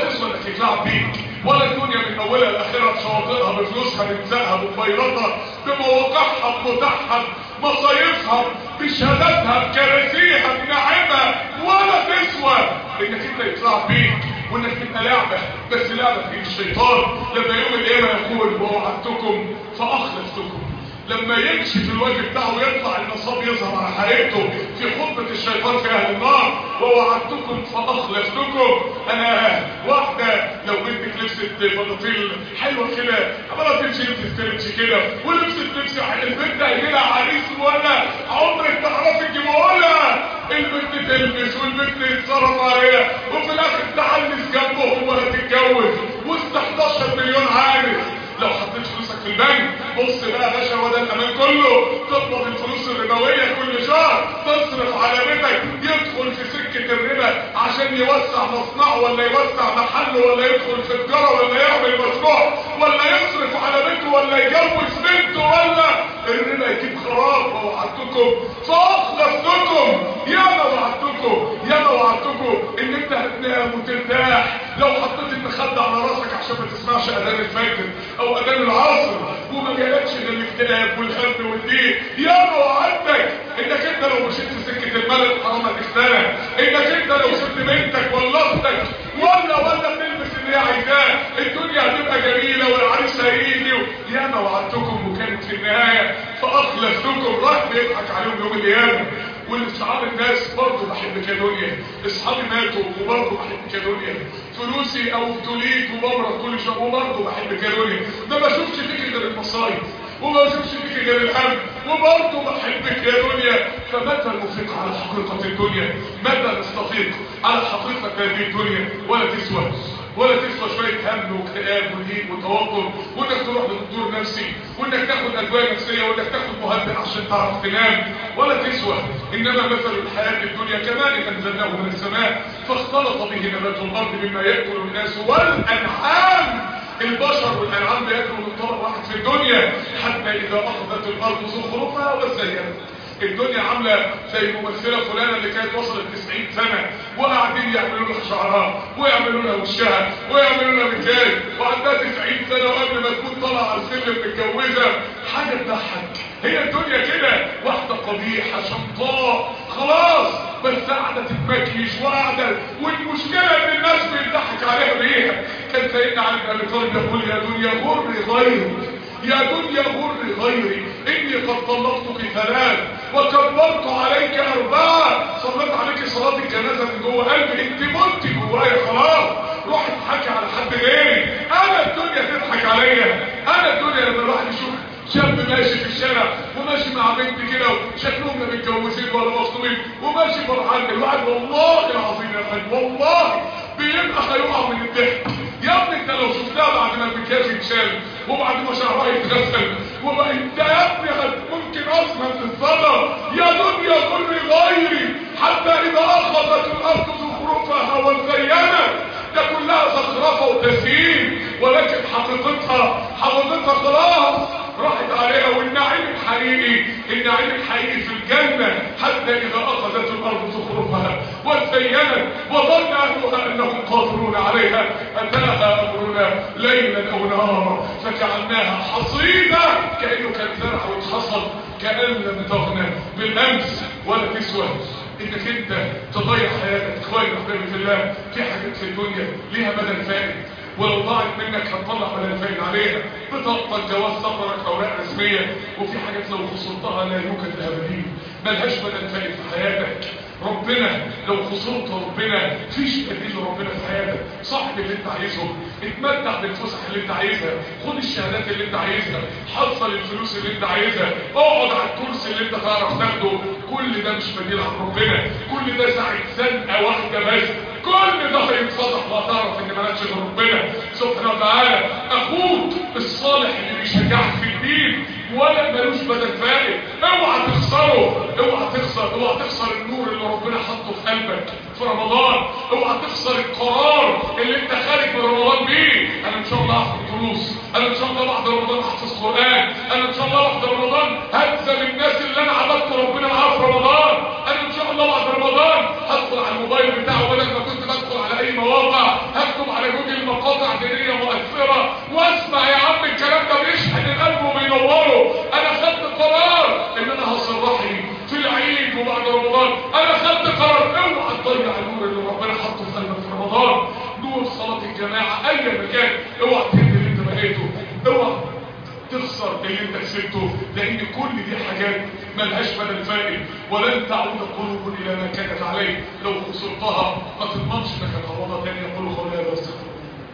بموبايلاتها، بمواقعها، بمتاحها، مصايفها، بشهاداتها، بكراسيها، بنعمها، ولا تسوى انك انت يطلع بيك وانك تبقى لعبه، بس لعبه في ايد الشيطان. لما يوم القيامه يقول ووعدتكم فاخلفتكم، لما يمشي في الوجه بتاعه ويطلع النصاب يظهر على حقيقته في خطبه الشيطان في اهل النار، ووعدتكم فاخلفتكم. انا واحده لو بنتك لبست بناطيل حلوه كده، عماله تمشي لبست كده ولبست لبس البنت هيجي لها عريس ولا عمرك تعرفي تجيبه لها، البنت تلبس والبنت يتصرف عليها وفي الاخر تعنس جنبه ولا تتجوز وسط 11 مليون عارف. لو حطيت فلوسك في البنك، بص بقى يا باشا، وده الامان كله، تقبض الفلوس الربويه كل شهر، تصرف على بيتك، يدخل في سكه الربا عشان يوسع مصنعه ولا يوسع محله ولا يدخل في تجاره ولا يعمل مشروع ولا يصرف على بيته ولا يجوز بنته ولا الربا يجيب خراب. ووعدتكم فاخلفتكم، ياما وعدتكم ياما وعدتكم ان انت هتنام وترتاح لو حطيت المخده على راسك عشان ما تسمعش اذان الفجر او اذان العصر وما جالكش غير الاكتئاب والهم والضيق. ياما وعدتك انك انت لو مشيت في سكه المال الحرام هتختنق، انك انت لو سبت بنتك ولا اختك ولا تلبس اللي هي عايزاه الدنيا هتبقى جميله والعريس هيجي. ياما وعدتكم وكانت في النهايه فاخلفتكم. راح بيضحك عليهم يوم القيامه. والاصحاب الناس برضه بحبك يا دنيا، اصحابي ماتوا وبرضه بحبك يا دنيا، فلوسي او ابتليت وبمرض كل شيء وبرضه بحبك يا دنيا، ما بشوفش فيك غير المصايب وما بشوفش فيك غير الهم وبرضه بحبك يا دنيا. فمتى نفيق على حقيقة الدنيا؟ متى نستفيق على حقيقة هذه الدنيا؟ ولا تسوى شوية هم واكتئاب وضيق وتوتر وانك تروح لدكتور نفسي وانك تاخد ادوية نفسية وانك تاخد مهدئ عشان تعرف تنام، ولا تسوى. انما مثل الحياة الدنيا كمان انزلناه من السماء فاختلط به نبات الارض مما ياكل الناس والانعام. البشر والانعام بياكلوا من طبق واحد في الدنيا حتى اذا اخذت الارض زخرفها وزينت. الدنيا عامله زي الممثله فلانه اللي كانت وصلت 90 سنه وقاعدين يعملوا لها شعرها ويعملوا لها وشها ويعملوا لها مكياج وعندها 90 سنه وقبل ما تكون طالعه على السلم متجوزه. حاجه تضحك. هي الدنيا كده، واحده قبيحه شمطاء خلاص بس قاعده تتمكيش وقاعده، والمشكله ان الناس بيضحك عليها بيها. كان سيدنا علي بن ابي طالب يقول يا دنيا غري غيري، يا دنيا غري غيري، اني قد طلقتك 3 وكبرت عليك 4. صليت عليك صلاه الجنازه من جوه قلبي، انت مت جوايا خلاص، روح اضحكي على حد غيري. انا الدنيا تضحك عليا، انا الدنيا لما الواحد يشوف شاب ماشي في الشارع وماشي مع بنت كده وشكلهم لا متجوزين ولا مخطوبين وماشي فرحان، الواحد والله العظيم يا فندم والله بيبقى هيقع من الضحك. يا ابني انت لو شفتها بعد ما المكياج يتشال وبعد ما شعرها يتغسل وبقى انت يا ابني ممكن اصلا تتصدم. يا دنيا كل غيري حتى اذا اخذت الارض زخرفها وزينت. ده كلها زخرفه وتزيين، ولكن حقيقتها خلاص راحت عليها. والنعيم الحقيقي في الجنة حتى إذا أخذت الأرض زخرفها وزينت وظن أهلها أنهم قادرون عليها أتاها أمرنا ليلا أو نهارا فجعلناها حصيدا كأنه كان زرع واتحصد كأن لم تغنى بالأمس. ولا تسوى انك انت تضيع حياتك. اخواني واحبابي في الله، في حاجات في الدنيا ليها بدل فائد، ولو ضاعت منك هتطلع بدل فائد عليها. بطاقتك، جواز سفرك، اوراق رسميه. وفي حاجات لو خسرتها لا يوجد لها بديل، ملهاش بدل فائد في حياتك. ربنا لو خسرت ربنا فيش بديل لربنا في حياتك. صاحب اللي انت عايزه، اتمتع بالفسح اللي انت عايزها، خد الشهادات اللي انت عايزها، حصل الفلوس اللي انت عايزها، اقعد على الكرسي اللي انت تعرف تاخده. كل ده مش بديل عن ربنا، كل ده ساعة زنقه واحده بس، كل ده هيتفضح وهتعرف ان مالكش غير ربنا سبحانه وتعالى. اخوك الصالح اللي بيشجعك في الدين ولا ملوش بدل فائد، اوعى تخسره، اوعى تخسر النور اللي ربنا حطه في قلبك في رمضان، اوعى تخسر القرار اللي انت خارج من رمضان بيه. انا ان شاء الله هاخد دروس، انا ان شاء الله بعد رمضان هحفظ قران، انا ان شاء الله بعد رمضان هلزم الناس اللي انا عبدت ربنا معاها في رمضان، انا ان شاء الله بعد رمضان هدخل على الموبايل بتاعه بدل ما كنت بدخل على اي مواقع، هكتب على جوجل مقاطع دينيه مؤثره واسمع يا عم الكلام ده بيشحن القلب وبينور اوعى تهد اللي انت بنيته، اوعى تخسر اللي انت كسبته، لان كل دي حاجات ملهاش بدل فائد. ولن تعود قلوب الى ما كانت عليه، لو خسرتها ما تضمنش انك هتعوضها تاني. يقول قولي هذا واستغفر.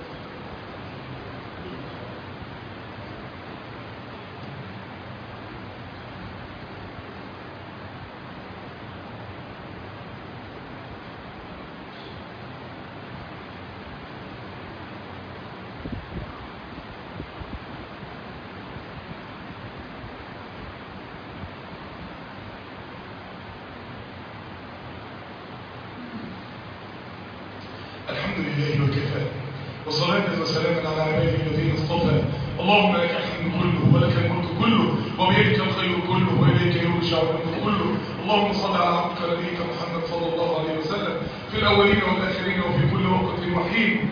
الحمد لله وكفى، وصلاة وسلاما على عباده الذين اصطفى. اللهم لك الحمد كله ولك الملك كله وبيدك الخير كله وإليك يرجع الأمر كله. اللهم صل على عبدك نبيك محمد صلى الله عليه وسلم في الأولين والآخرين وفي كل وقت وحين.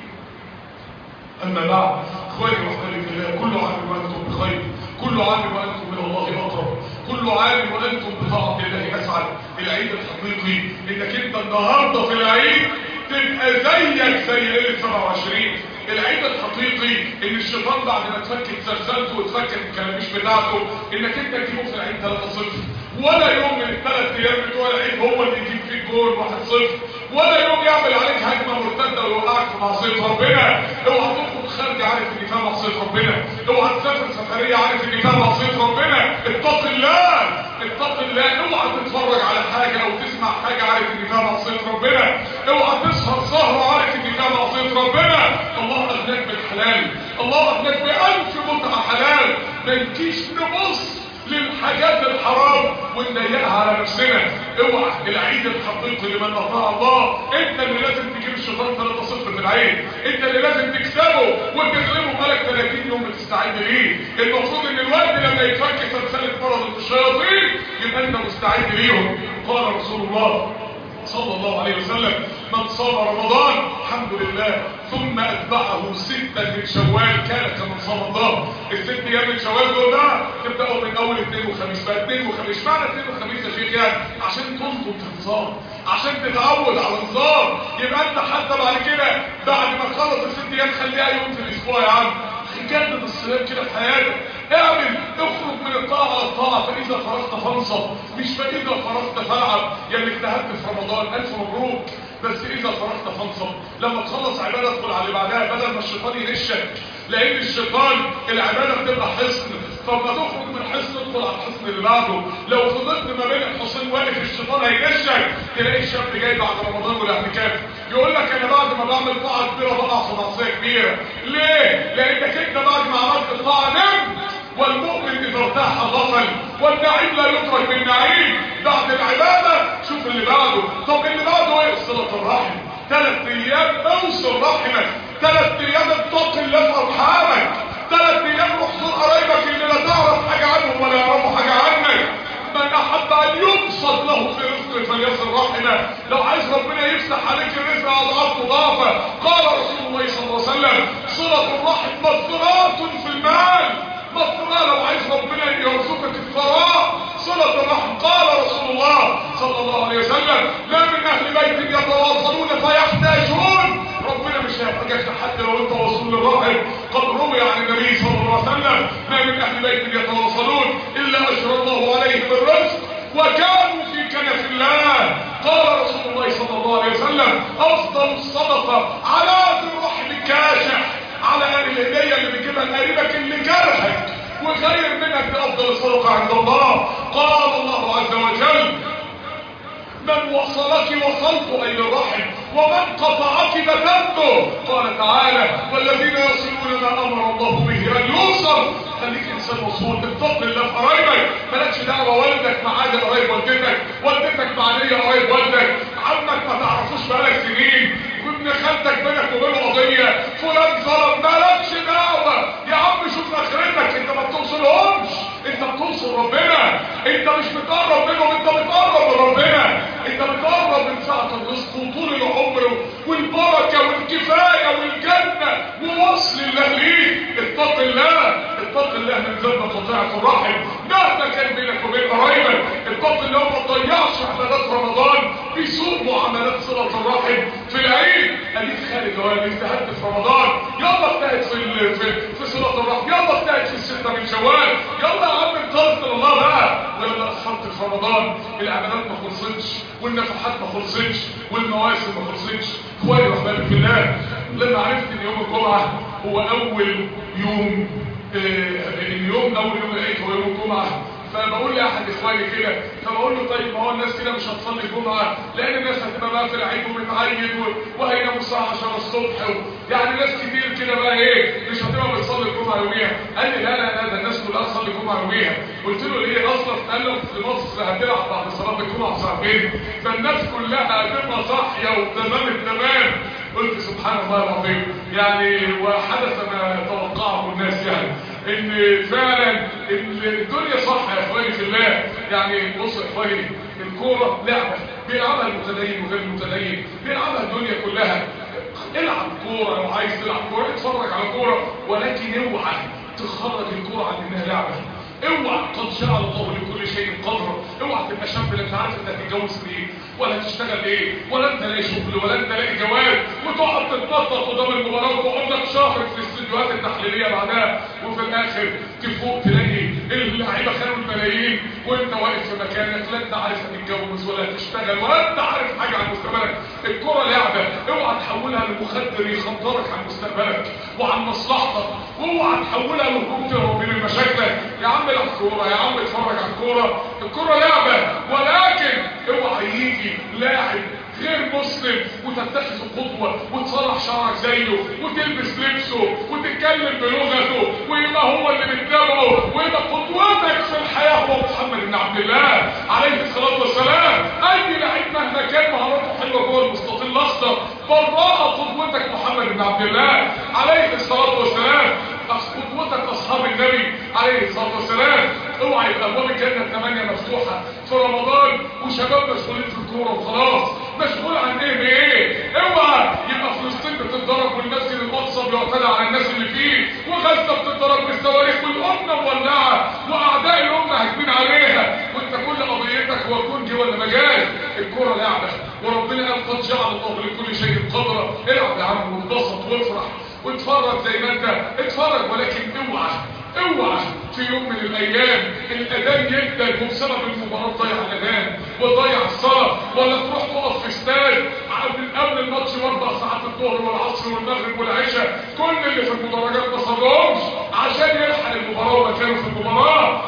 أما بعد، إخواني وأحبابي في الله، كل عام وأنتم بخير، كل عام وأنتم من الله أقرب، كل عام وأنتم بطاعة الله أسعد. العيد الحقيقي إنك أنت النهارده في العيد تبقى زيك زي ليلة 27. العيد الحقيقي ان الشيطان بعد ما تفكك سلسلته وتفكك الكلاميش بتاعته انك انت تجيبه في العيد 3-0، ولا يوم من ال3 ايام بتوع العيد هو اللي يجيب فيك جول 1-0، ولا يوم يعمل عليك هجمه مرتده ويوقعك في معصيه ربنا. اوعى تخرج خارج عارف ان فيها معصيه ربنا، اوعى تسافر سفريه عارف ان فيها معصيه ربنا. اتق الله، اتق الله. اوعى تتفرج على حاجه او تسمع حاجه عارف ان فيها معصيه ربنا، اوعى تسهر سهره عارف ان فيها معصيه ربنا. الله اغناك بالحلال، الله اغناك ب1000 متعه حلال. ما نجيش نبص للحاجات الحرام ونضيقها على نفسنا. اوعى. العيد الحقيقي لمن اطاع الله، انت اللي لازم تجيب الشيطان 3-0 في العيد، انت اللي لازم تكسبه وتغلبه. بقالك 30 يوم بتستعد ليه. المفروض ان الوقت لما يتفك سلسله مرض الشياطين يبقى انت مستعد ليهم. قال رسول الله صلى الله عليه وسلم: من صام رمضان الحمد لله ثم اتبعه 6 من شوال كان كمن صام الظهر. ال6 ايام من شوال دول بقى تبداوا من اول اثنين وخميس. بقى اثنين وخميس، معنى اثنين وخميس يا شيخ يعني عشان تنظم في النظام، عشان تتعود على النظام. يبقى انت حتى بعد كده بعد ما تخلص ال6 ايام خليها يوم في الاسبوع يا عم. جدد الصيام كده في حياتك، اعمل، اخرج من الطاعه على الطاعه. فاذا فرغت فانصب، مش فاذا فرغت فالعب. يا اللي اجتهدت في رمضان الف مبروك، بس اذا فرغت فانصب. لما تخلص عباده ادخل على اللي بعدها بدل ما الشيطان يغشك، لان الشيطان العباده بتبقى حصن، فلما تخرج من حصن ادخل على الحصن اللي بعده. لو فضلت ما بين الحصين واقف الشيطان هيغشك. تلاقي الشاب جاي بعد رمضان والاعتكاف يقول لك انا بعد ما بعمل طاعه كبيره بقع في معصيه كبيره. ليه؟ لانك انت بعد ما عملت الطاعه نمت، والمؤمن اذا ارتاح غفل، والنعيم لا يترك بالنعيم. بعد العباده شوف اللي بعده. طب اللي بعده ايه؟ صله الرحم. 3 ايام اوصل رحمك، 3 ايام اتق الله في ارحامك، 3 ايام روح زور قرايبك اللي لا تعرف حاجه عنهم ولا يعرفوا حاجه عنك. من احب ان يبسط له في رزقه فليصل رحمه. لو عايز ربنا يفتح عليك الرزق اضعاف مضاعفه. قال رسول الله صلى الله عليه وسلم: صله الرحم مغفرات في المال. مغفرة لو عايز ربنا يرزقك الثراء صلة الرحم. قال رسول الله صلى الله عليه وسلم: لا من اهل بيت يتواصلون فيحتاجون. ربنا مش هيحتاجك حتى لو انت وصول للرحم. قد روي عن النبي صلى الله عليه وسلم: ما من اهل بيت يتواصلون الا اجرى الله عليهم بالرزق وكانوا في كنف الله. قال رسول الله صلى الله عليه وسلم: افضل الصدقه على ذي الرحم الكاشح، على الهديه اللي بتجيبها لقريبك اللي جرحك وخير منك، دي افضل الصدقه عند الله. قال الله عز وجل: من وصلك وصلت اي الرحم ومن قطعك بتمته. قال تعالى: والذين يصلون ما امر الله به ان يوصل. خليك انسان وصول، اتق الله في قرايبك. مالكش دعوه والدك معاد قرايب والدتك، والدتك معاديه قرايب والدك، عمك ما تعرفوش بقالك سنين، وابن خالتك بينك وبينه قضيه، فلان ظلم، مالكش دعوه يا عم. شوف اخرتك، انت ما بتوصلهمش، انت بتوصل ربنا. انت مش بتقرب منهم، انت بتقرب من ربنا. انت بتقرب من ساعه الرزق وطول العمر والبركه والكفايه والجنه ووصل الله ليك. اتق الله، اتق الله من ذنب قطيعه الرحم مهما كان بينك وبين قرايبك. اتق الله وما تضيعش عبادات رمضان بسوء معاملات صله الرحم في العيد. اديك خارج اهو، اجتهدت في رمضان، يلا اجتهد في صلاه الرحم، يلا اجتهد في السته من شوال، يلا يا عم انطلق الى الله بقى. ويلا اصحابك في رمضان العبادات ما خلصتش والنفحات ما خلصتش والمواسم ما خلصتش. اخواني واحبابي في الله، لما عرفت ان يوم الجمعه هو اول يوم اول يوم العيد هو يوم الجمعه، فبقول لاحد اخواني كده، فبقول له طيب ما هو الناس كده مش هتصلي الجمعه لان الناس هتبقى بقى في العيد وبتعيد وهيناموا الساعه 10 الصبح يعني ناس كتير كده بقى ايه مش هتبقى بتصلي الجمعه يوميها. قال لي لا ده الناس كلها تصلي الجمعه يوميها. قلت له ليه؟ اصلا قال له في مصر هتلعب بعد صلاه الجمعه بساعتين فالناس كلها هتبقى صاحيه وتمام التمام. قلت سبحان الله العظيم، يعني وحدث ما توقعه الناس، يعني ان فعلا الدنيا صح يا اخواني في الله. يعني بصوا يا اخواني، الكوره لعبه بيلعبها المتدين وغير المتدين، بيلعبها الدنيا كلها. العب كوره لو عايز تلعب كوره، اتفرج على كوره، ولكن اوعى تخرج الكوره عن انها لعبه. اوعى، قد جعل الله لكل شيء قدرا. اوعى تبقى شاب لا انت عارف انت هتتجوز ايه ولا تشتغل ايه ولا انت لاقي شغل ولا انت لاقي جواز، وتقعد تتنطط قدام المباراه وتقعد لك شهر في الاستديوهات التحليليه بعدها، وفي الاخر تفوق تلاقي اللعيبه خدوا الملايين وانت واقف في مكانك، لا انت عارف هتتجوز ولا تشتغل ولا انت عارف حاجه عن مستقبلك. الكره لعبه، اوعى تحولها لمخدر يخدرك عن مستقبلك وعن مصلحتك، واوعى تحولها لهروب تهرب من مشاكلك. يا عم العب كوره، يا عم اتفرج على الكوره، الكوره لعبه، ولكن اوعى يجي لاعب غير مسلم وتتخذ قدوه وتصلح شعرك زيه وتلبس لبسه وتتكلم بلغته ويبقى هو اللي بتتابعه ويبقى قدوتك في الحياه هو محمد بن عبد الله عليه الصلاه والسلام. اي لعيب مهما كان مهاراته حلوه جوه المستطيل الاخضر، براءه قدوتك محمد بن عبد الله عليه الصلاه والسلام. قدوتك اصحاب النبي عليه الصلاه والسلام. اوعى يبقى ابواب الجنه 8 مفتوحه في رمضان وشباب مشغولين في الكوره وخلاص، مشغول عن ايه بايه. اوعى يبقى فلسطين بتتضرب والمسجد الاقصى بيعتدى على الناس اللي فيه، وغزه بتتضرب بالصواريخ والامه مولعه واعداء الامه هاجمين عليها، وانت كل قضيتك هو كونجي ولا مجاز. الكوره لعبه، وربنا قال قد جعل الله لكل شيء قدرا. العب يا عم وانبسط وافرح واتفرج زي ما انت اتفرج، ولكن اوعى في يوم من الايام الاذان يبدا وبسبب المباراه تضيع الاذان وتضيع الصلاه، ولا تروح تقف في استاد قبل الماتش ب4 ساعات الظهر والعصر والمغرب والعشاء كل اللي في المدرجات ما صلوهمش عشان يلحق المباراه ومكانه في المباراه.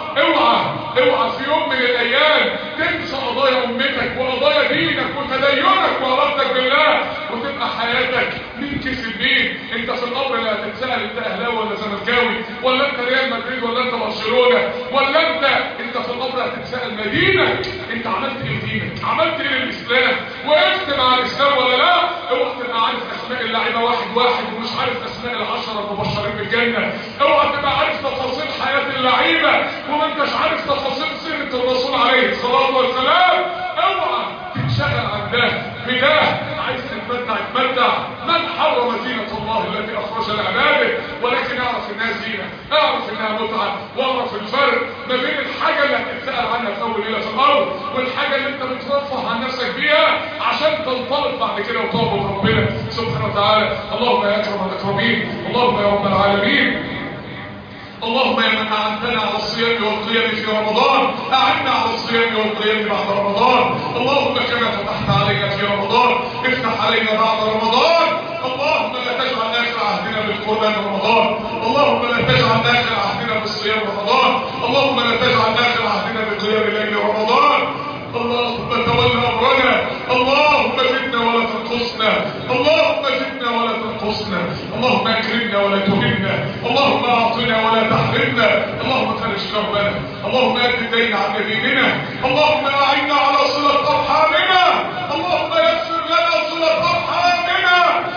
اوعى في يوم من الايام تنسى قضايا امتك وقضايا دينك وتدينك وعلاقتك بالله وتبقى حياتك مين كسب مين. انت في الامر لا هتتسال انت اهلاوي ولا زملكاوي ولا انت ريال مدريد ولا انت برشلونه ولا انت في الامر هتتسال مدينك انت عملت ايه لدينك، عملت ايه للاسلام، وقفت مع الاسلام ولا لا. اوعى تبقى عارف اسماء اللعيبه واحد ومش عارف اسماء ال10 المبشرين بالجنه. اوعى تبقى عارف تفاصيل حياه اللعيبه وما انتش عارف تفاصيل سيره الرسول عليه الصلاه والسلام. اوعى تنشغل عن ده بده. عايز تتمتع من حرم زينة الله التي اخرج لعباده، ولكن اعرف انها زينة، اعرف انها متعة، واعرف الفرق ما بين الحاجة اللي هتتسأل عنها في اول ليلة في الارض والحاجة اللي انت بترفه عن نفسك بيها عشان تنطلق بعد كده وتعبد ربنا سبحانه وتعالى. اللهم يا اكرم الاكرمين، اللهم يا رب العالمين، اللهم يا من أعنتنا على الصيام والقيام في رمضان أعنا على الصيام والقيام بعد رمضان. اللهم كما فتحت علينا في رمضان افتح علينا بعد رمضان. اللهم لا تجعل آخر عهدنا بالقرآن رمضان، اللهم لا تجعل آخر عهدنا بالصيام رمضان، اللهم لا تجعل آخر عهدنا بقيام الليل رمضان. اللهم تولى أمرنا، اللهم زدنا ولا تنقصنا، اللهم زدنا ولا تنقصنا، اللهم أكرمنا ولا تهنا، اللهم أعطنا ولا تحرمنا، اللهم فرج كربنا، اللهم أد الدين عن ديننا، اللهم أعنا على صلة أرحامنا، اللهم يسر لنا صلة أرحامنا،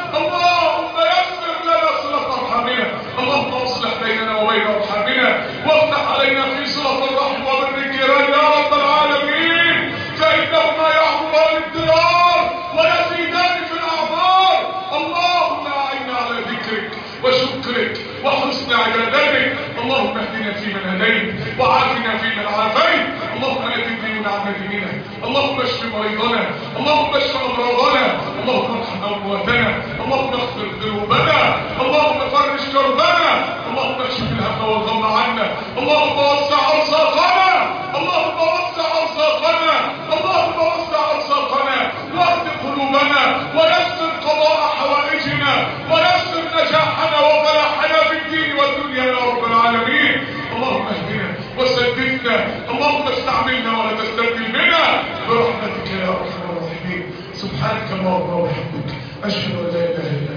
اللهم يسر لنا صلة أرحامنا، اللهم اصلح بيننا وبين أرحامنا وافتح علينا في صلة الرحم وبر الجيران يا رب العالمين، فإنهما يعبران الديار ويزيدان في الأعمار. اللهم أعنا على ذكرك وشكرك وحسن عبادتك. اللهم اهدنا فيمن هديت وعافنا فيمن عافيت. اللهم لا تدين عن ديننا، اللهم اشف مريضنا، اللهم اشف امراضنا، اللهم ارحم امواتنا، اللهم اغفر ذنوبنا، اللهم فرج كربنا، اللهم وسع ارزاقنا، اللهم وسع ارزاقنا، اللهم وسع ارزاقنا، واهد قلوبنا، ويسر قضاء حوائجنا، ويسر نجاحنا وفلاحنا في الدين والدنيا يا رب العالمين. اللهم اهدنا وسددنا، اللهم استعملنا ولا تستبدل بنا برحمتك يا ارحم الراحمين. سبحانك اللهم وبحمدك، اشهد ان لا اله الا انت.